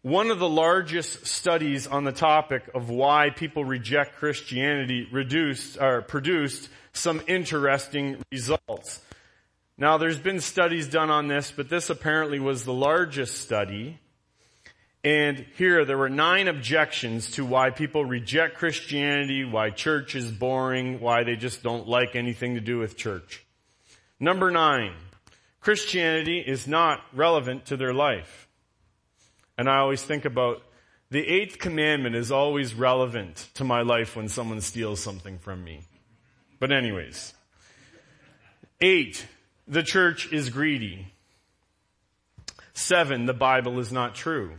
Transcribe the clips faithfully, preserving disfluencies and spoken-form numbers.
One of the largest studies on the topic of why people reject Christianity reduced or produced some interesting results. Now, there's been studies done on this, but this apparently was the largest study. And here, there were nine objections to why people reject Christianity, why church is boring, why they just don't like anything to do with church. Number nine, Christianity is not relevant to their life. And I always think about the eighth commandment is always relevant to my life when someone steals something from me. But anyways, eight, the church is greedy. Seven, the Bible is not true.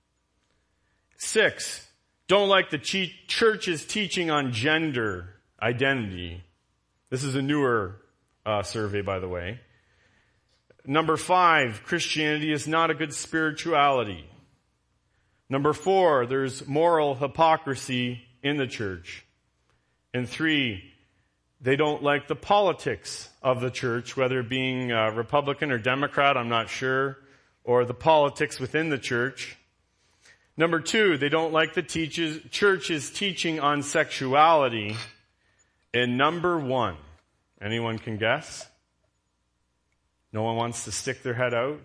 Six, don't like the church's teaching on gender identity. This is a newer uh, survey, by the way. Number five, Christianity is not a good spirituality. Number four, there's moral hypocrisy in the church. And three, they don't like the politics of the church, whether it being uh, Republican or Democrat, I'm not sure, or the politics within the church. Number two, they don't like the teaches, church's teaching on sexuality. And number one, anyone can guess? No one wants to stick their head out?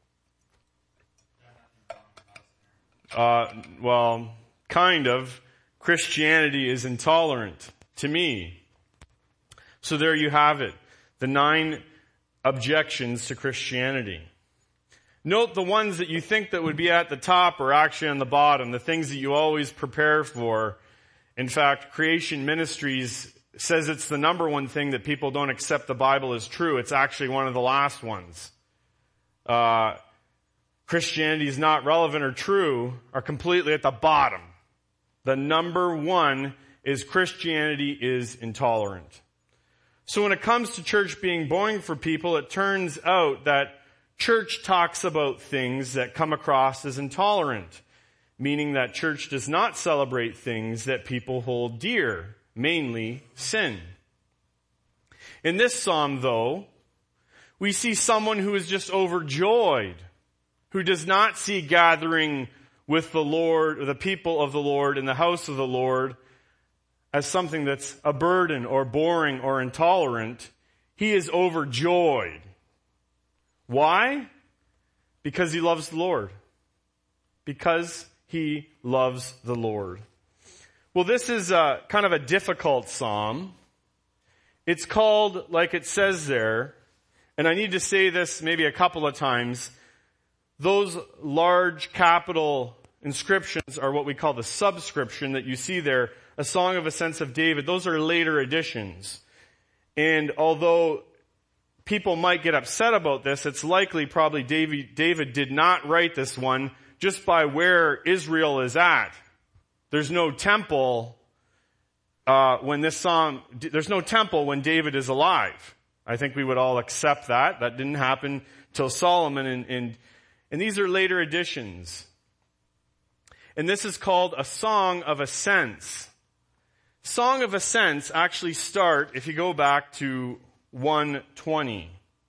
Uh, well, kind of. Christianity is intolerant to me. So there you have it. The nine objections to Christianity. Note the ones that you think that would be at the top are actually on the bottom, the things that you always prepare for. In fact, Creation Ministries says it's the number one thing that people don't accept the Bible as true. It's actually one of the last ones. Uh, Christianity is not relevant or true are completely at the bottom. The number one is Christianity is intolerant. So when it comes to church being boring for people, it turns out that church talks about things that come across as intolerant, meaning that church does not celebrate things that people hold dear, mainly sin. In this psalm, though, we see someone who is just overjoyed, who does not see gathering with the Lord, or the people of the Lord in the house of the Lord as something that's a burden or boring or intolerant. He is overjoyed. Why? Because he loves the Lord. Because he loves the Lord. Well, this is a, kind of a difficult psalm. It's called, like it says there, and I need to say this maybe a couple of times, those large capital inscriptions are what we call the subscription that you see there, a Song of Ascents of David. Those are later additions. And although people might get upset about this, it's likely probably David, David did not write this one just by where Israel is at. There's no temple uh, when this psalm, there's no temple when David is alive. I think we would all accept that. That didn't happen till Solomon, and, and, and these are later additions. And this is called a Song of Ascents. Song of Ascents actually start, if you go back to one twenty.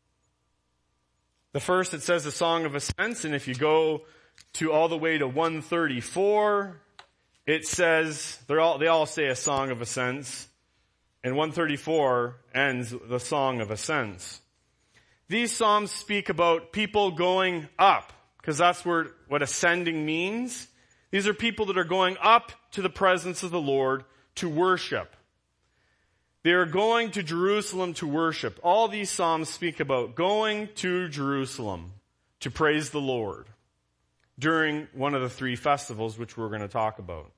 The first, it says a Song of Ascents, and if you go to all the way to one thirty-four, it says, they're all, they all say a Song of Ascents, and one thirty-four ends the Song of Ascents. These psalms speak about people going up, because that's where, what ascending means. These are people that are going up to the presence of the Lord to worship. They are going to Jerusalem to worship. All these psalms speak about going to Jerusalem to praise the Lord during one of the three festivals which we're going to talk about.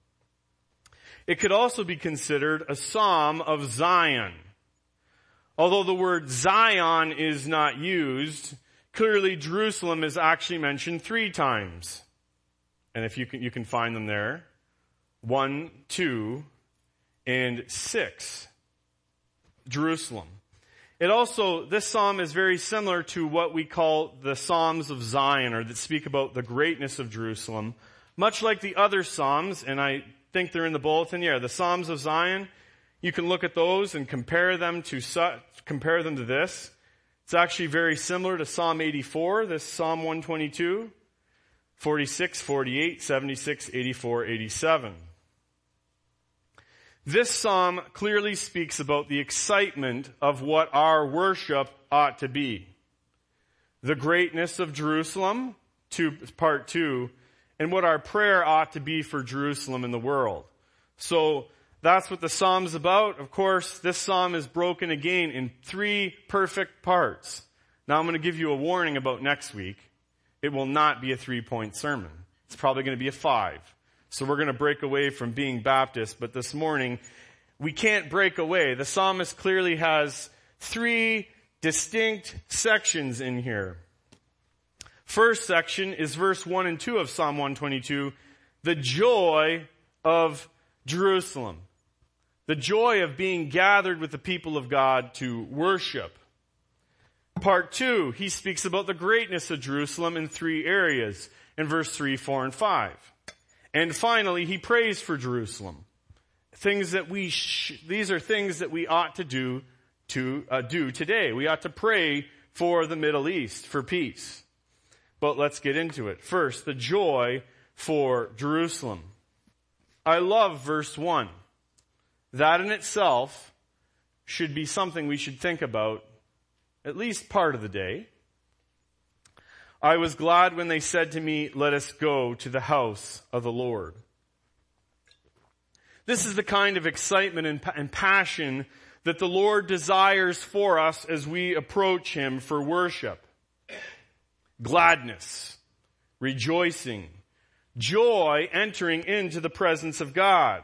It could also be considered a psalm of Zion. Although the word Zion is not used, clearly Jerusalem is actually mentioned three times. And if you can, you can find them there. One, two, and six. Jerusalem. It also, this psalm is very similar to what we call the Psalms of Zion, or that speak about the greatness of Jerusalem. Much like the other psalms, and I think they're in the bulletin, yeah, the Psalms of Zion, you can look at those and compare them to compare them to this. It's actually very similar to Psalm eighty-four, this Psalm one twenty-two. forty-six, forty-eight, seventy-six, eighty-four, eighty-seven. This psalm clearly speaks about the excitement of what our worship ought to be. The greatness of Jerusalem, two, part two, and what our prayer ought to be for Jerusalem and the world. So that's what the psalm's about. Of course, this psalm is broken again in three perfect parts. Now I'm going to give you a warning about next week. It will not be a three-point sermon. It's probably going to be a five. So we're going to break away from being Baptist, but this morning we can't break away. The psalmist clearly has three distinct sections in here. First section is verse one and two of Psalm one twenty-two, the joy of Jerusalem. The joy of being gathered with the people of God to worship. Part two, he speaks about the greatness of Jerusalem in three areas, in verse three, four, and five. And finally, he prays for Jerusalem. Things that we, sh- these are things that we ought to do to uh, do today. We ought to pray for the Middle East, for peace. But let's get into it. First, the joy for Jerusalem. I love verse one. That in itself should be something we should think about at least part of the day. I was glad when they said to me, let us go to the house of the Lord. This is the kind of excitement and, and passion that the Lord desires for us as we approach Him for worship. Gladness, rejoicing, joy entering into the presence of God.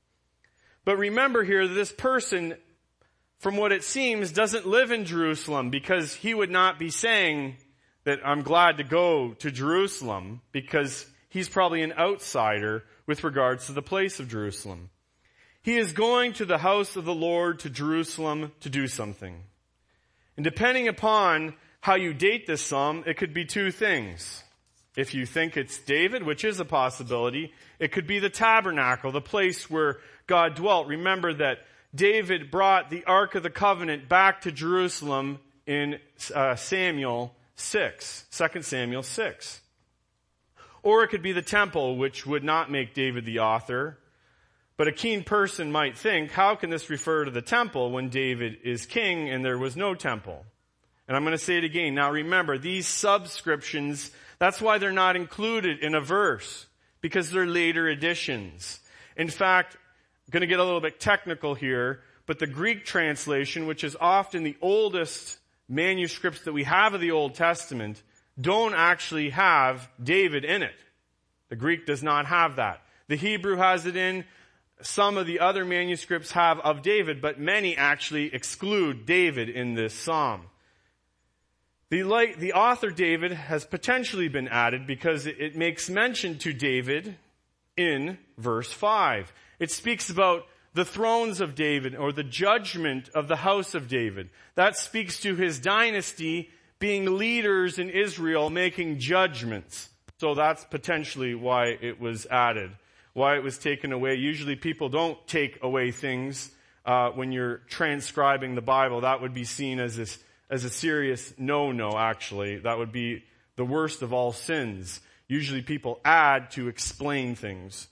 But remember here that this person, from what it seems, doesn't live in Jerusalem, because he would not be saying that I'm glad to go to Jerusalem, because he's probably an outsider with regards to the place of Jerusalem. He is going to the house of the Lord, to Jerusalem, to do something. And depending upon how you date this psalm, it could be two things. If you think it's David, which is a possibility, it could be the tabernacle, the place where God dwelt. Remember that David brought the Ark of the Covenant back to Jerusalem in uh, Samuel six, Second Samuel six. Or it could be the temple, which would not make David the author. But a keen person might think, how can this refer to the temple when David is king and there was no temple? And I'm going to say it again. Now remember, these subscriptions, that's why they're not included in a verse, because they're later additions. In fact, I'm going to get a little bit technical here, but the Greek translation, which is often the oldest manuscripts that we have of the Old Testament, don't actually have David in it. The Greek does not have that. The Hebrew has it in. Some of the other manuscripts have of David, but many actually exclude David in this psalm. The, like, the author David has potentially been added because it, it makes mention to David in verse five. It speaks about the thrones of David, or the judgment of the house of David. That speaks to his dynasty being leaders in Israel, making judgments. So that's potentially why it was added, why it was taken away. Usually people don't take away things uh, when you're transcribing the Bible. That would be seen as this as a serious no-no, actually. That would be the worst of all sins. Usually people add to explain things.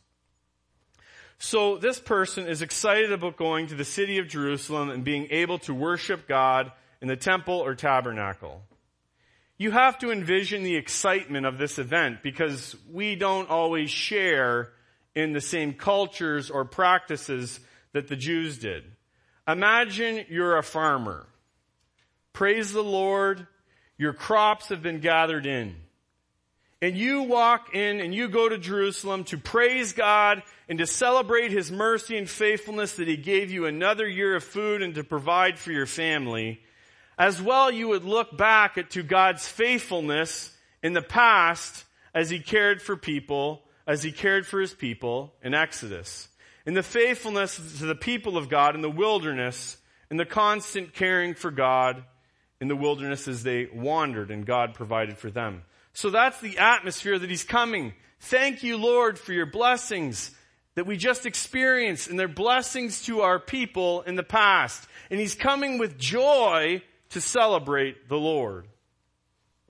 So this person is excited about going to the city of Jerusalem and being able to worship God in the temple or tabernacle. You have to envision the excitement of this event, because we don't always share in the same cultures or practices that the Jews did. Imagine you're a farmer. Praise the Lord, your crops have been gathered in. And you walk in and you go to Jerusalem to praise God and to celebrate His mercy and faithfulness that He gave you another year of food and to provide for your family. As well, you would look back at to God's faithfulness in the past as He cared for people, as He cared for His people in Exodus. And the faithfulness to the people of God in the wilderness, and the constant caring for God in the wilderness as they wandered and God provided for them. So that's the atmosphere that He's coming. Thank you, Lord, for your blessings that we just experienced, and their blessings to our people in the past. And He's coming with joy to celebrate the Lord.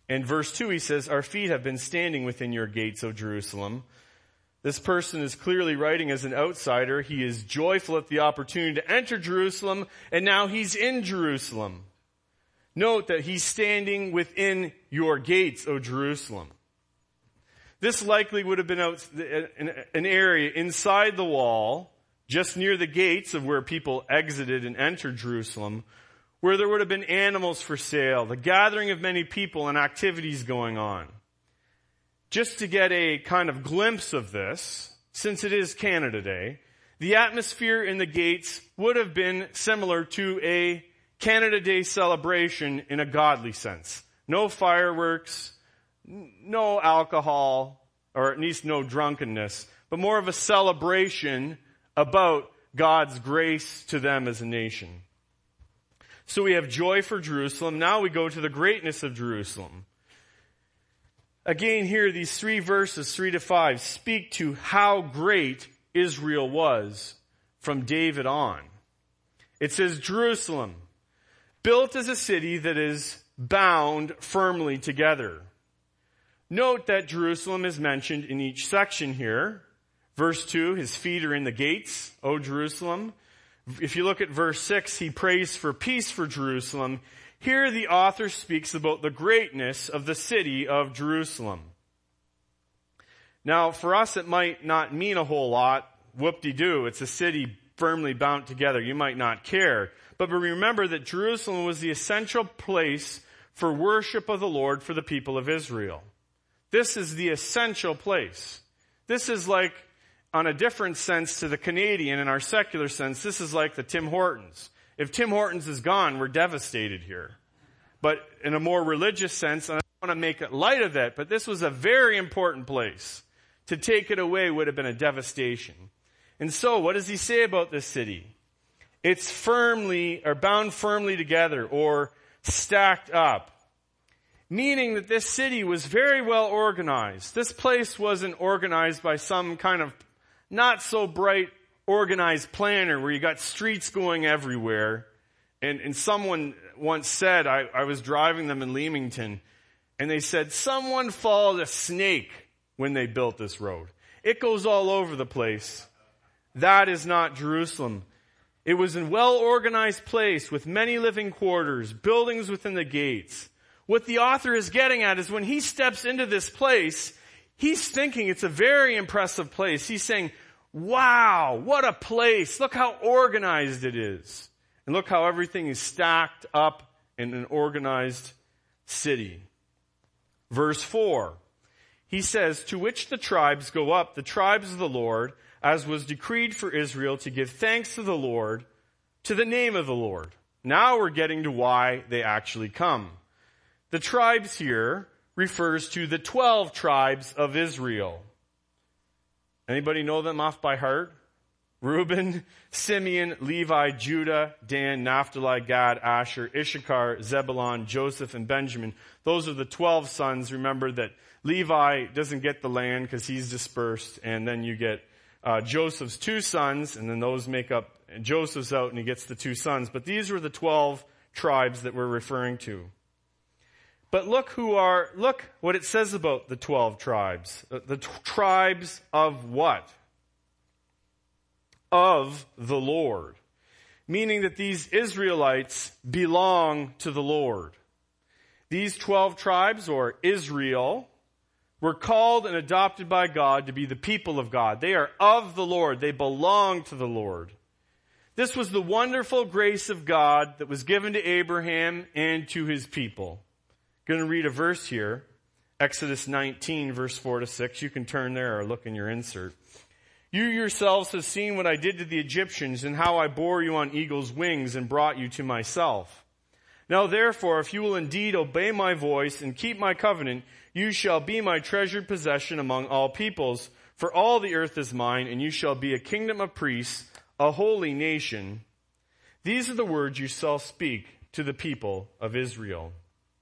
In verse two, he says, our feet have been standing within your gates, O Jerusalem. This person is clearly writing as an outsider. He is joyful at the opportunity to enter Jerusalem, and now he's in Jerusalem. Note that he's standing within your gates, O Jerusalem. This likely would have been out, an area inside the wall, just near the gates of where people exited and entered Jerusalem, where there would have been animals for sale, the gathering of many people and activities going on. Just to get a kind of glimpse of this, since it is Canada Day, the atmosphere in the gates would have been similar to a Canada Day celebration in a godly sense. No fireworks, no alcohol, or at least no drunkenness, but more of a celebration about God's grace to them as a nation. So we have joy for Jerusalem. Now we go to the greatness of Jerusalem. Again here, these three verses, three to five, speak to how great Israel was from David on. It says, Jerusalem, built as a city that is bound firmly together. Note that Jerusalem is mentioned in each section here. Verse two, his feet are in the gates, O Jerusalem. If you look at verse six, he prays for peace for Jerusalem. Here the author speaks about the greatness of the city of Jerusalem. Now, for us, it might not mean a whole lot. Whoop-de-doo, it's a city firmly bound together. You might not care. But remember that Jerusalem was the essential place for worship of the Lord for the people of Israel. This is the essential place. This is like, on a different sense to the Canadian, in our secular sense, this is like the Tim Hortons. If Tim Hortons is gone, we're devastated here. But in a more religious sense, and I don't want to make it light of that, but this was a very important place. To take it away would have been a devastation. And so, what does he say about this city? It's firmly, or bound firmly together, or stacked up. Meaning that this city was very well organized. This place wasn't organized by some kind of not so bright organized planner where you got streets going everywhere. And, and someone once said, I, I was driving them in Leamington, and they said, someone followed a snake when they built this road. It goes all over the place. That is not Jerusalem. It was a well-organized place with many living quarters, buildings within the gates. What the author is getting at is when he steps into this place, he's thinking it's a very impressive place. He's saying, wow, what a place. Look how organized it is. And look how everything is stacked up in an organized city. Verse four, he says, to which the tribes go up, the tribes of the Lord, as was decreed for Israel to give thanks to the Lord, to the name of the Lord. Now we're getting to why they actually come. The tribes here refers to the twelve tribes of Israel. Anybody know them off by heart? Reuben, Simeon, Levi, Judah, Dan, Naphtali, Gad, Asher, Issachar, Zebulun, Joseph, and Benjamin. Those are the twelve sons. Remember that Levi doesn't get the land because he's dispersed. And then you get uh, Joseph's two sons, and then those make up, and Joseph's out and he gets the two sons. But these were the twelve tribes that we're referring to. But look who are, look what it says about the twelve tribes. The, the t- tribes of what? Of the Lord. Meaning that these Israelites belong to the Lord. These twelve tribes, or Israel, were called and adopted by God to be the people of God. They are of the Lord. They belong to the Lord. This was the wonderful grace of God that was given to Abraham and to his people. I'm going to read a verse here. Exodus nineteen, verse four to six. You can turn there or look in your insert. You yourselves have seen what I did to the Egyptians and how I bore you on eagle's wings and brought you to myself. Now therefore, if you will indeed obey my voice and keep my covenant, you shall be my treasured possession among all peoples, for all the earth is mine, and you shall be a kingdom of priests, a holy nation. These are the words you shall speak to the people of Israel.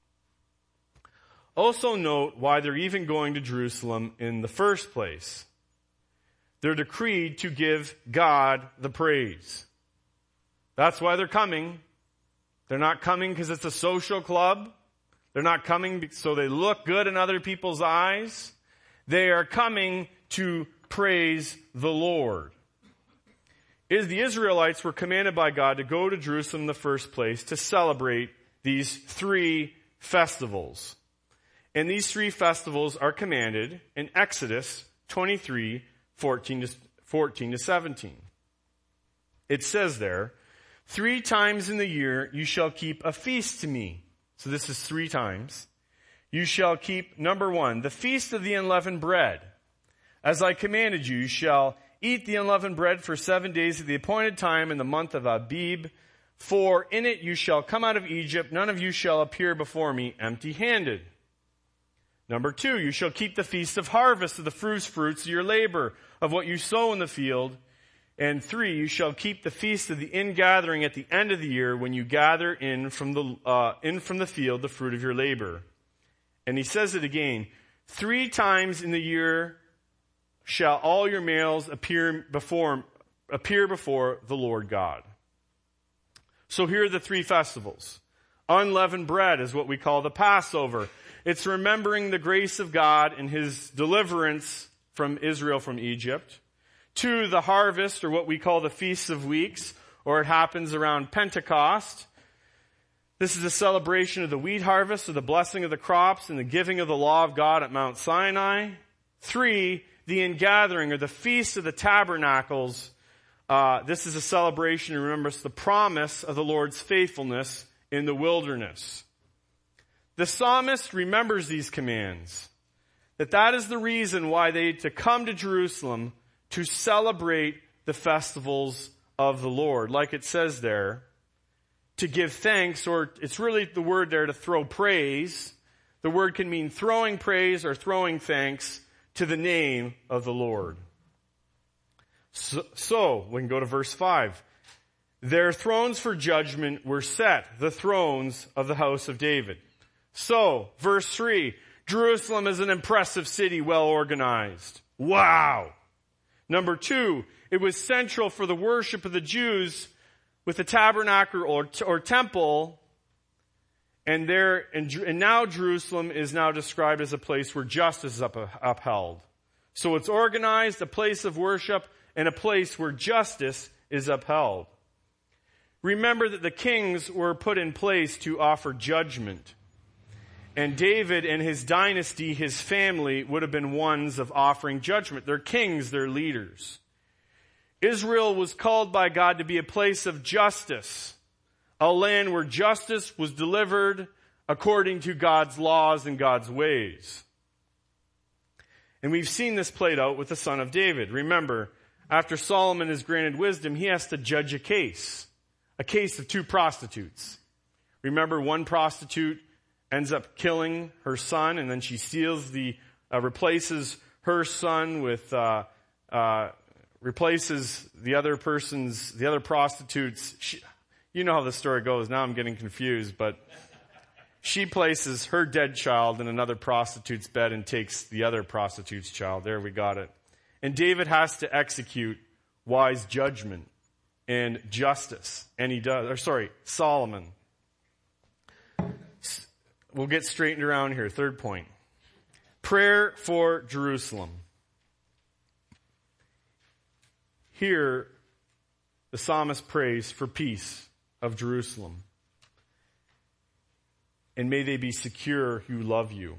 Also note why they're even going to Jerusalem in the first place. They're decreed to give God the praise. That's why they're coming. They're not coming because it's a social club. They're not coming so they look good in other people's eyes. They are coming to praise the Lord. Is the Israelites were commanded by God to go to Jerusalem in the first place to celebrate these three festivals. And these three festivals are commanded in Exodus twenty-three, fourteen to seventeen. It says there, three times in the year you shall keep a feast to me. So this is three times. You shall keep, number one, the feast of the unleavened bread. As I commanded you, you shall eat the unleavened bread for seven days at the appointed time in the month of Abib. For in it you shall come out of Egypt. None of you shall appear before me empty-handed. Number two, you shall keep the feast of harvest of the first fruits of your labor, of what you sow in the field. And three, you shall keep the feast of the ingathering at the end of the year when you gather in from the, uh, in from the field the fruit of your labor. And he says it again, three times in the year shall all your males appear before, appear before the Lord God. So here are the three festivals. Unleavened bread is what we call the Passover. It's remembering the grace of God and his deliverance from Israel from Egypt. Two, the harvest, or what we call the Feasts of Weeks, or it happens around Pentecost. This is a celebration of the wheat harvest, of the blessing of the crops, and the giving of the law of God at Mount Sinai. Three, the ingathering, or the Feast of the Tabernacles. Uh, this is a celebration to remember the promise of the Lord's faithfulness in the wilderness. The psalmist remembers these commands, that that is the reason why they had to come to Jerusalem to celebrate the festivals of the Lord. Like it says there, to give thanks, or it's really the word there to throw praise. The word can mean throwing praise or throwing thanks to the name of the Lord. So, so we can go to verse five. Their thrones for judgment were set, the thrones of the house of David. So, verse three, Jerusalem is an impressive city, well organized. Wow! Number two, it was central for the worship of the Jews with the tabernacle or, or temple, and there, and, and now Jerusalem is now described as a place where justice is up, upheld. So it's organized, a place of worship, and a place where justice is upheld. Remember that the kings were put in place to offer judgment. And David and his dynasty, his family, would have been ones of offering judgment. They're kings, they're leaders. Israel was called by God to be a place of justice, a land where justice was delivered according to God's laws and God's ways. And we've seen this played out with the son of David. Remember, after Solomon is granted wisdom, he has to judge a case, a case of two prostitutes. Remember, one prostitute ends up killing her son, and then she steals the, uh, replaces her son with, uh, uh, replaces the other person's, the other prostitute's, she, you know how the story goes, now I'm getting confused, but she places her dead child in another prostitute's bed and takes the other prostitute's child. There, we got it. And David has to execute wise judgment and justice, and he does, or sorry, Solomon. We'll get straightened around here. Third point. Prayer for Jerusalem. Here, the psalmist prays for peace of Jerusalem. And may they be secure who love you.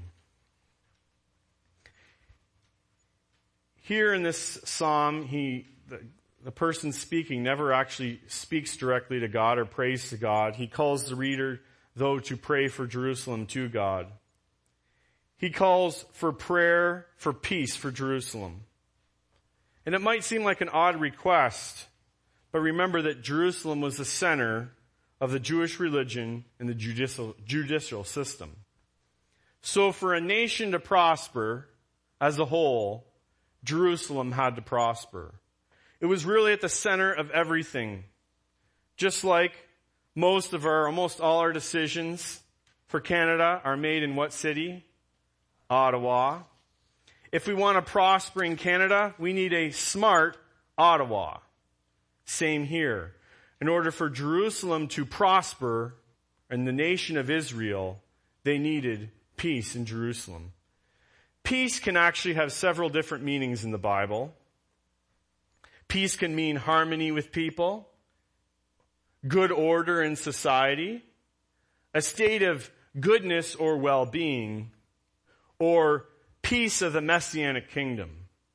Here in this psalm, he, the, the person speaking never actually speaks directly to God or prays to God. He calls the reader, though, to pray for Jerusalem to God. He calls for prayer for peace for Jerusalem. And it might seem like an odd request, but remember that Jerusalem was the center of the Jewish religion and the judicial, judicial system. So for a nation to prosper as a whole, Jerusalem had to prosper. It was really at the center of everything. Just like most of our, almost all our decisions for Canada are made in what city? Ottawa. If we want to prosper in Canada, we need a smart Ottawa. Same here. In order for Jerusalem to prosper and the nation of Israel, they needed peace in Jerusalem. Peace can actually have several different meanings in the Bible. Peace can mean harmony with people, good order in society, a state of goodness or well-being, or peace of the Messianic kingdom.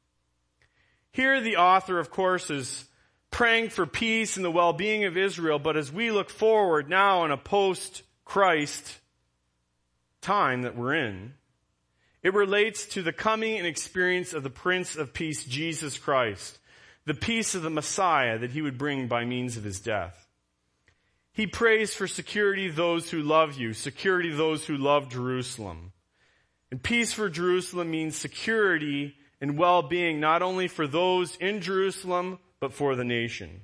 Here the author, of course, is praying for peace and the well-being of Israel, but as we look forward now in a post-Christ time that we're in, it relates to the coming and experience of the Prince of Peace, Jesus Christ, the peace of the Messiah that he would bring by means of his death. He prays for security of those who love you, security of those who love Jerusalem. And peace for Jerusalem means security and well-being, not only for those in Jerusalem, but for the nation.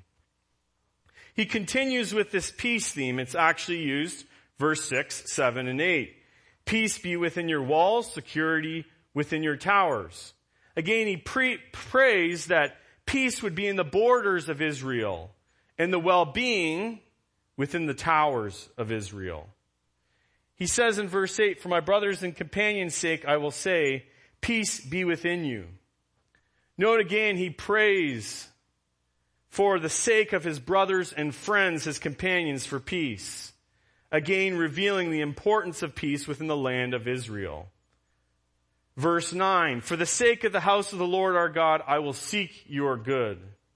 He continues with this peace theme. It's actually used verse six, seven, and eight. Peace be within your walls, security within your towers. Again, he pre- prays that peace would be in the borders of Israel and the well-being within the towers of Israel. He says in verse eight, for my brothers and companions' sake, I will say, peace be within you. Note again, he prays for the sake of his brothers and friends, his companions, for peace. Again, revealing the importance of peace within the land of Israel. Verse nine, for the sake of the house of the Lord our God, I will seek your good.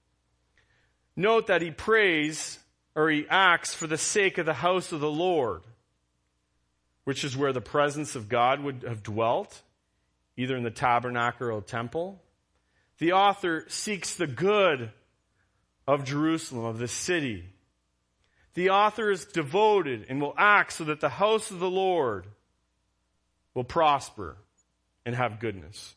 Note that he prays, or he acts for the sake of the house of the Lord, which is where the presence of God would have dwelt, either in the tabernacle or temple. The author seeks the good of Jerusalem, of the city. The author is devoted and will act so that the house of the Lord will prosper and have goodness.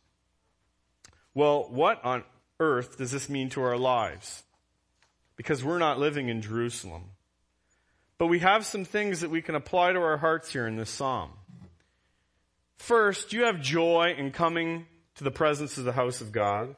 Well, what on earth does this mean to our lives? Because we're not living in Jerusalem. But we have some things that we can apply to our hearts here in this psalm. First, do you have joy in coming to the presence of the house of God?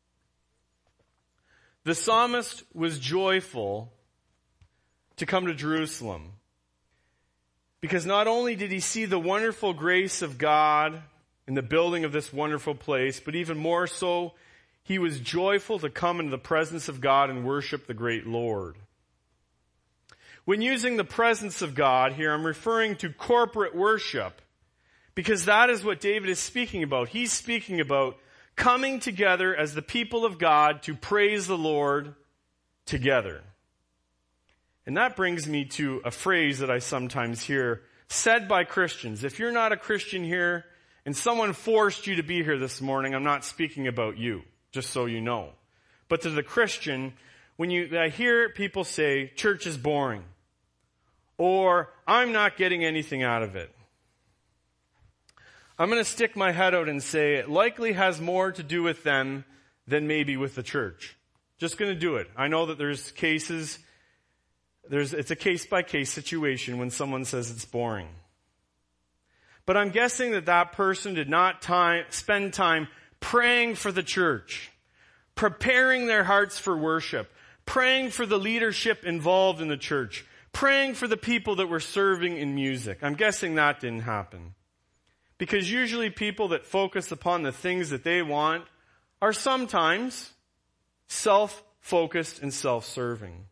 The psalmist was joyful to come to Jerusalem because not only did he see the wonderful grace of God in the building of this wonderful place, but even more so, he was joyful to come into the presence of God and worship the great Lord. When using the presence of God here, I'm referring to corporate worship because that is what David is speaking about. He's speaking about coming together as the people of God to praise the Lord together. And that brings me to a phrase that I sometimes hear said by Christians. If you're not a Christian here and someone forced you to be here this morning, I'm not speaking about you, just so you know. But to the Christian, when you I hear people say, church is boring, or I'm not getting anything out of it, I'm going to stick my head out and say it likely has more to do with them than maybe with the church. Just going to do it. I know that there's cases, there's it's a case-by-case situation when someone says it's boring. But I'm guessing that that person did not time, spend time praying for the church, preparing their hearts for worship, praying for the leadership involved in the church, praying for the people that were serving in music. I'm guessing that didn't happen. Because usually people that focus upon the things that they want are sometimes self-focused and self-serving.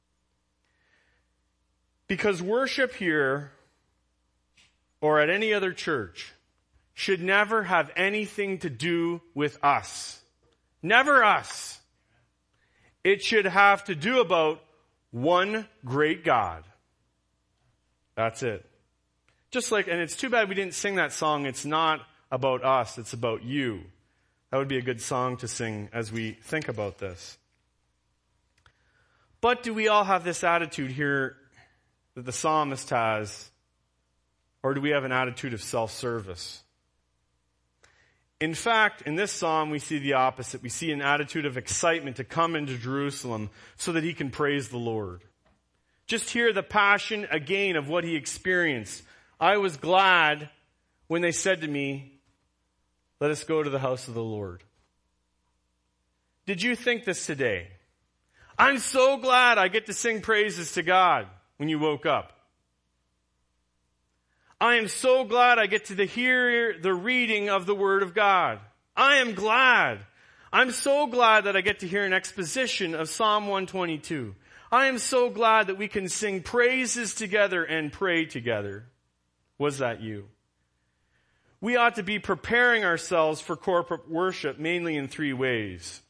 Because worship here, or at any other church, should never have anything to do with us. Never us. It should have to do about one great God. That's it. Just like, and it's too bad we didn't sing that song, It's Not About Us, It's About You. That would be a good song to sing as we think about this. But do we all have this attitude here that the psalmist has, or do we have an attitude of self-service? In fact, in this psalm, we see the opposite. We see an attitude of excitement to come into Jerusalem so that he can praise the Lord. Just hear the passion again of what he experienced. I was glad when they said to me, let us go to the house of the Lord. Did you think this today? I'm so glad I get to sing praises to God when you woke up. I am so glad I get to hear the reading of the Word of God. I am glad. I'm so glad that I get to hear an exposition of Psalm one twenty-two. I am so glad that we can sing praises together and pray together. Was that you? We ought to be preparing ourselves for corporate worship mainly in three ways.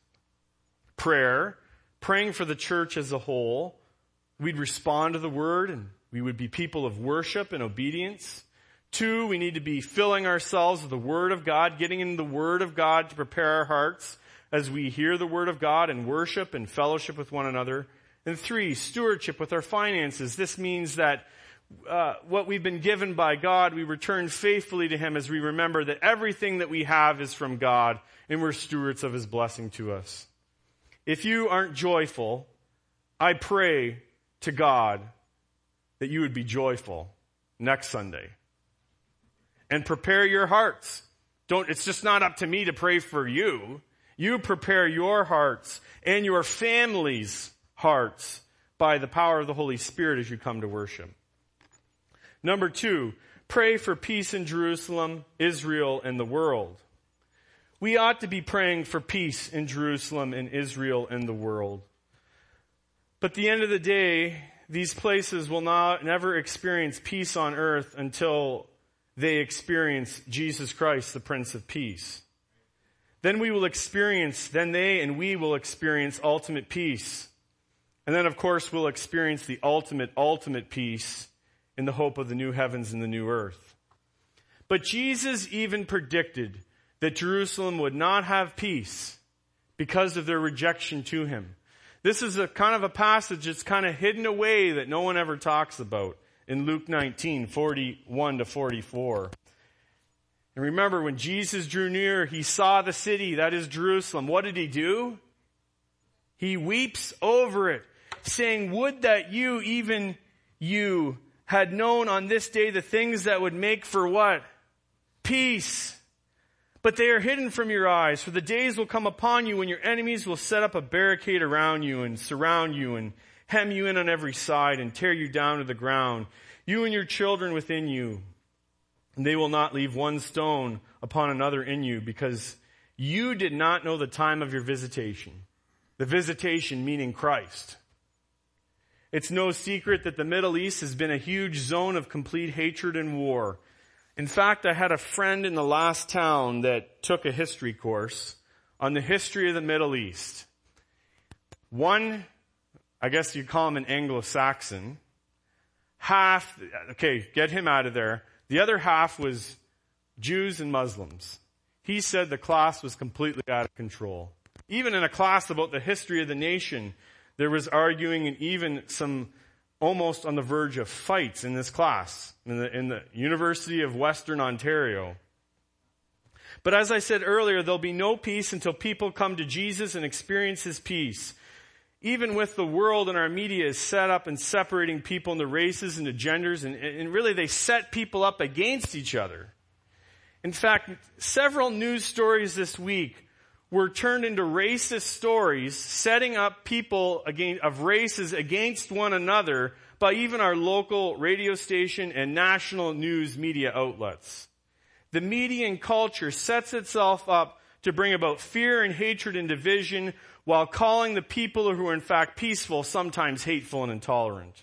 Prayer, praying for the church as a whole. We'd respond to the Word and we would be people of worship and obedience. Two, we need to be filling ourselves with the Word of God, getting into the Word of God to prepare our hearts as we hear the Word of God and worship and fellowship with one another. And three, stewardship with our finances. This means that uh, what we've been given by God, we return faithfully to Him as we remember that everything that we have is from God and we're stewards of His blessing to us. If you aren't joyful, I pray to God that you would be joyful next Sunday. And prepare your hearts. Don't, it's just not up to me to pray for you. You prepare your hearts and your family's hearts by the power of the Holy Spirit as you come to worship. Number two, pray for peace in Jerusalem, Israel, and the world. We ought to be praying for peace in Jerusalem and Israel and the world. But at the end of the day, these places will not never experience peace on earth until they experience Jesus Christ, the Prince of Peace. Then we will experience, then they and we will experience ultimate peace. And then, of course, we'll experience the ultimate, ultimate peace in the hope of the new heavens and the new earth. But Jesus even predicted that Jerusalem would not have peace because of their rejection to Him. This is a kind of a passage that's kind of hidden away that no one ever talks about in Luke nineteen, forty-one to forty-four. And remember, when Jesus drew near, He saw the city, that is Jerusalem. What did He do? He weeps over it, saying, would that you, even you, had known on this day the things that would make for what? Peace. But they are hidden from your eyes, for the days will come upon you when your enemies will set up a barricade around you and surround you and hem you in on every side and tear you down to the ground, you and your children within you. And they will not leave one stone upon another in you, because you did not know the time of your visitation. The visitation meaning Christ. It's no secret that the Middle East has been a huge zone of complete hatred and war. In fact, I had a friend in the last town that took a history course on the history of the Middle East. One, I guess you call him an Anglo-Saxon. Half, okay, get him out of there. The other half was Jews and Muslims. He said the class was completely out of control. Even in a class about the history of the nation, there was arguing and even some almost on the verge of fights in this class in the, in the University of Western Ontario. But as I said earlier, there'll be no peace until people come to Jesus and experience His peace. Even with the world and our media is set up and separating people into races and into genders, and, and really they set people up against each other. In fact, several news stories this week were turned into racist stories, setting up people against, of races against one another by even our local radio station and national news media outlets. The media and culture sets itself up to bring about fear and hatred and division, while calling the people who are in fact peaceful sometimes hateful and intolerant.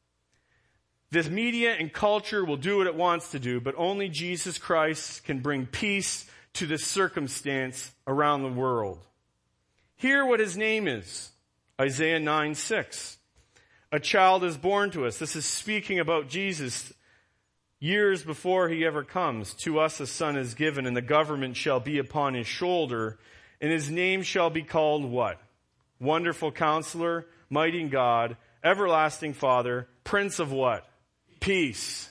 This media and culture will do what it wants to do, but only Jesus Christ can bring peace to this circumstance around the world. Hear what His name is. Isaiah nine six. A child is born to us. This is speaking about Jesus years before He ever comes. To us a son is given, and the government shall be upon His shoulder, and His name shall be called what? Wonderful Counselor, Mighty God, Everlasting Father, Prince of what? Peace.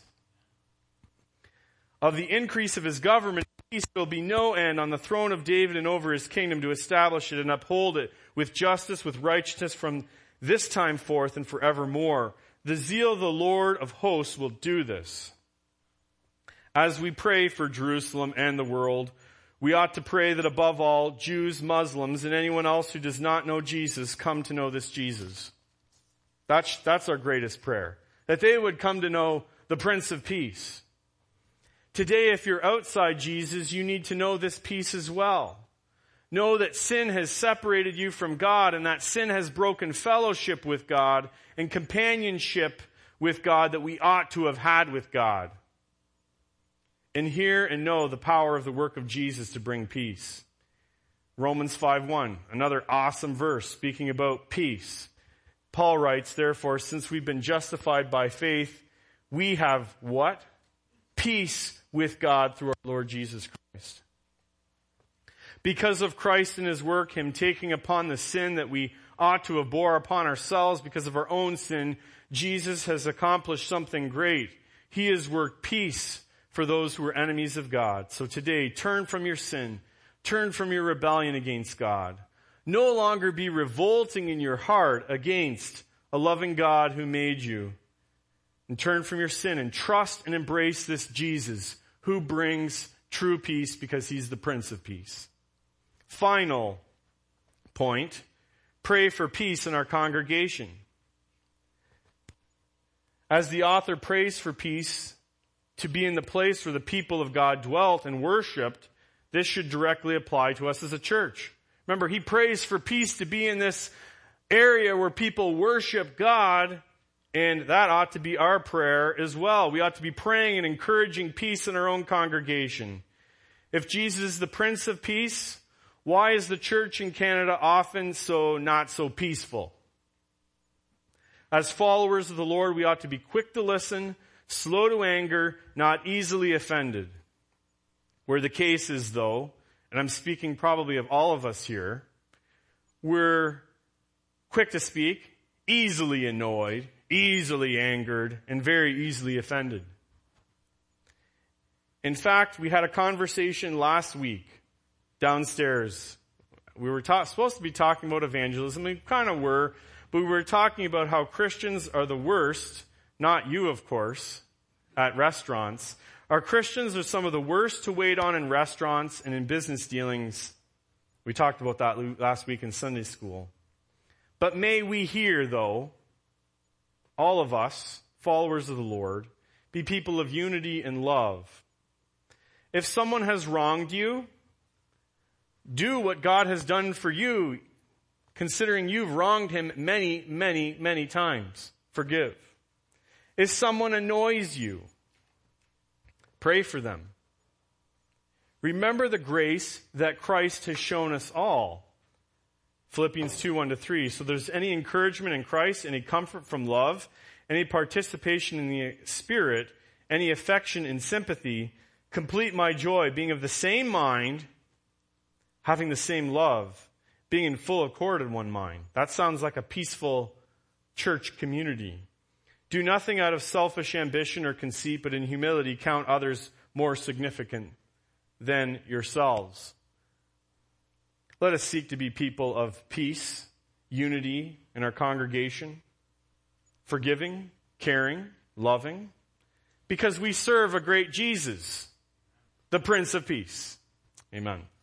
Of the increase of His government, peace will be no end on the throne of David and over His kingdom, to establish it and uphold it with justice, with righteousness from this time forth and forevermore. The zeal of the Lord of hosts will do this. As we pray for Jerusalem and the world, we ought to pray that above all, Jews, Muslims, and anyone else who does not know Jesus come to know this Jesus. That's, that's our greatest prayer. That they would come to know the Prince of Peace. Today, if you're outside Jesus, you need to know this peace as well. Know that sin has separated you from God, and that sin has broken fellowship with God and companionship with God that we ought to have had with God. And hear and know the power of the work of Jesus to bring peace. Romans five one, another awesome verse speaking about peace. Paul writes, therefore, since we've been justified by faith, we have what? Peace with God through our Lord Jesus Christ. Because of Christ and his work, him taking upon the sin that we ought to have bore upon ourselves because of our own sin, Jesus has accomplished something great. He has worked peace for those who are enemies of God. So today, turn from your sin. Turn from your rebellion against God. No longer be revolting in your heart against a loving God who made you. And turn from your sin and trust and embrace this Jesus who brings true peace because he's the Prince of Peace. Final point, pray for peace in our congregation. As the author prays for peace to be in the place where the people of God dwelt and worshiped, this should directly apply to us as a church. Remember, he prays for peace to be in this area where people worship God, and that ought to be our prayer as well. We ought to be praying and encouraging peace in our own congregation. If Jesus is the Prince of Peace, why is the church in Canada often so not so peaceful? As followers of the Lord, we ought to be quick to listen, slow to anger, not easily offended. Where the case is, though, and I'm speaking probably of all of us here, we're quick to speak, easily annoyed, easily angered, and very easily offended. In fact, we had a conversation last week downstairs. We were ta- supposed to be talking about evangelism. We kind of were, but we were talking about how Christians are the worst, not you, of course, at restaurants. Our Christians are some of the worst to wait on in restaurants and in business dealings. We talked about that last week in Sunday school. But may we here, though, all of us, followers of the Lord, be people of unity and love. If someone has wronged you, do what God has done for you, considering you've wronged him many, many, many times. Forgive. If someone annoys you, pray for them. Remember the grace that Christ has shown us all. Philippians two, one to three. So there's any encouragement in Christ, any comfort from love, any participation in the Spirit, any affection and sympathy, complete my joy, being of the same mind, having the same love, being in full accord in one mind. That sounds like a peaceful church community. Do nothing out of selfish ambition or conceit, but in humility count others more significant than yourselves. Let us seek to be people of peace, unity in our congregation, forgiving, caring, loving, because we serve a great Jesus, the Prince of Peace. Amen.